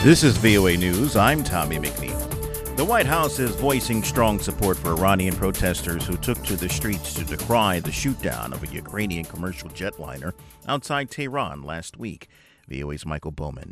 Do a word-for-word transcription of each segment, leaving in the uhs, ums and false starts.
This is V O A News. I'm Tommy McNeil. The White House is voicing strong support for Iranian protesters who took to the streets to decry the shootdown of a Ukrainian commercial jetliner outside Tehran last week. V O A's Michael Bowman.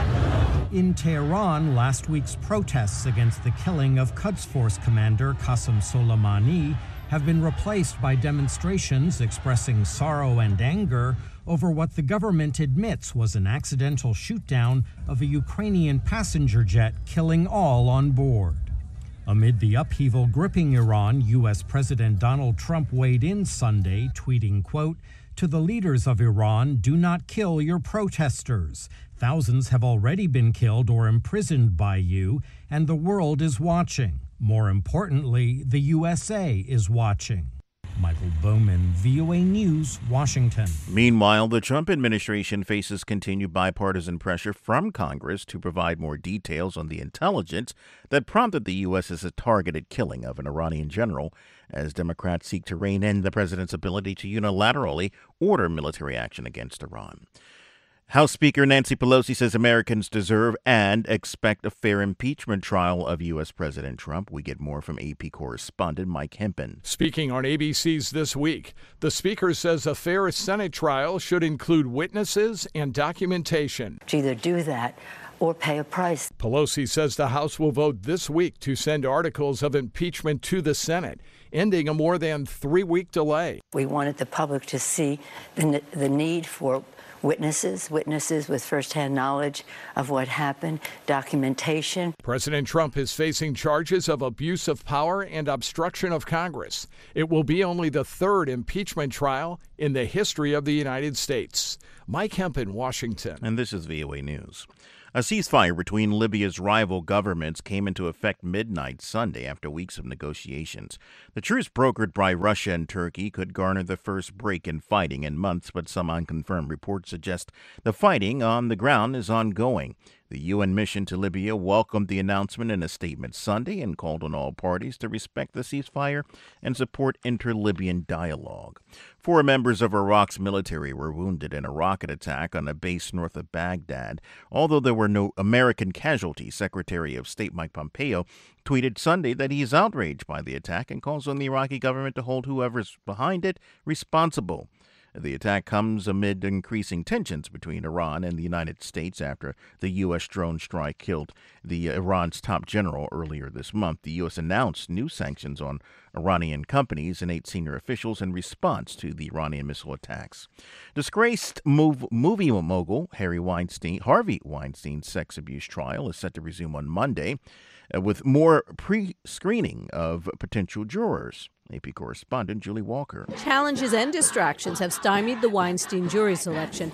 In Tehran, last week's protests against the killing of Quds Force commander Qasem Soleimani have been replaced by demonstrations expressing sorrow and anger over what the government admits was an accidental shootdown of a Ukrainian passenger jet, killing all on board. Amid the upheaval gripping Iran, U S President Donald Trump weighed in Sunday, tweeting, quote, "To the leaders of Iran, do not kill your protesters. Thousands have already been killed or imprisoned by you, and the world is watching. More importantly, the U S A is watching." Michael Bowman, V O A News, Washington. Meanwhile, the Trump administration faces continued bipartisan pressure from Congress to provide more details on the intelligence that prompted the U S as targeted killing of an Iranian general, as Democrats seek to rein in the president's ability to unilaterally order military action against Iran. House Speaker Nancy Pelosi says Americans deserve and expect a fair impeachment trial of U S. President Trump. We get more from A P correspondent Mike Hempen. Speaking on A B C's This Week, the Speaker says a fair Senate trial should include witnesses and documentation. To either do that or pay a price. Pelosi says the House will vote this week to send articles of impeachment to the Senate, ending a more than three-week delay. We wanted the public to see the, the need for Witnesses, witnesses with firsthand knowledge of what happened, documentation. President Trump is facing charges of abuse of power and obstruction of Congress. It will be only the third impeachment trial in the history of the United States. Mike Hempen, Washington. And this is V O A News. A ceasefire between Libya's rival governments came into effect midnight Sunday after weeks of negotiations. The truce brokered by Russia and Turkey could garner the first break in fighting in months, but some unconfirmed reports suggest the fighting on the ground is ongoing. The U N mission to Libya welcomed the announcement in a statement Sunday and called on all parties to respect the ceasefire and support inter-Libyan dialogue. Four members of Iraq's military were wounded in a rocket attack on a base north of Baghdad. Although there were no American casualties, Secretary of State Mike Pompeo tweeted Sunday that he is outraged by the attack and calls on the Iraqi government to hold whoever's behind it responsible. The attack comes amid increasing tensions between Iran and the United States after the U S drone strike killed the Iran's top general earlier this month. The U S announced new sanctions on Iranian companies and eight senior officials in response to the Iranian missile attacks. Disgraced move, movie mogul Harry Weinstein, Harvey Weinstein's sex abuse trial is set to resume on Monday uh, with more pre-screening of potential jurors. A P correspondent Julie Walker. Challenges and distractions have stymied the Weinstein jury selection.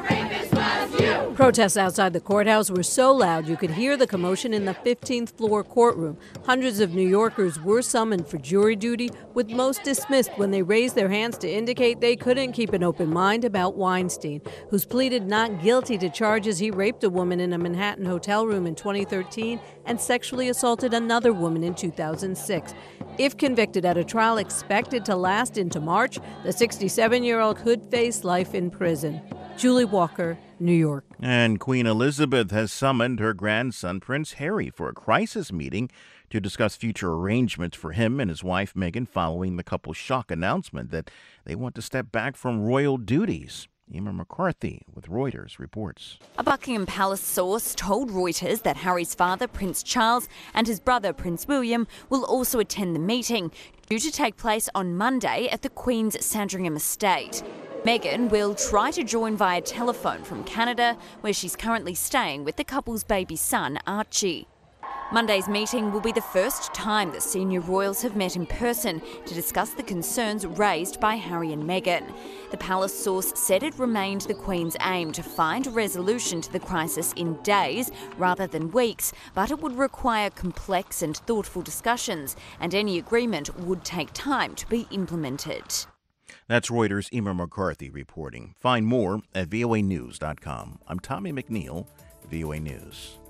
Protests outside the courthouse were so loud you could hear the commotion in the fifteenth floor courtroom. Hundreds of New Yorkers were summoned for jury duty, with most dismissed when they raised their hands to indicate they couldn't keep an open mind about Weinstein, who's pleaded not guilty to charges he raped a woman in a Manhattan hotel room in twenty thirteen and sexually assaulted another woman in two thousand six. If convicted at a trial expected to last into March, the sixty-seven-year-old could face life in prison. Julie Walker, New York. And Queen Elizabeth has summoned her grandson, Prince Harry, for a crisis meeting to discuss future arrangements for him and his wife, Meghan, following the couple's shock announcement that they want to step back from royal duties. Emer McCarthy with Reuters reports. A Buckingham Palace source told Reuters that Harry's father, Prince Charles, and his brother, Prince William, will also attend the meeting, due to take place on Monday at the Queen's Sandringham estate. Meghan will try to join via telephone from Canada, where she's currently staying with the couple's baby son, Archie. Monday's meeting will be the first time the senior royals have met in person to discuss the concerns raised by Harry and Meghan. The palace source said it remained the Queen's aim to find a resolution to the crisis in days rather than weeks, but it would require complex and thoughtful discussions, and any agreement would take time to be implemented. That's Reuters' Emer McCarthy reporting. Find more at V O A news dot com. I'm Tommy McNeil, V O A News.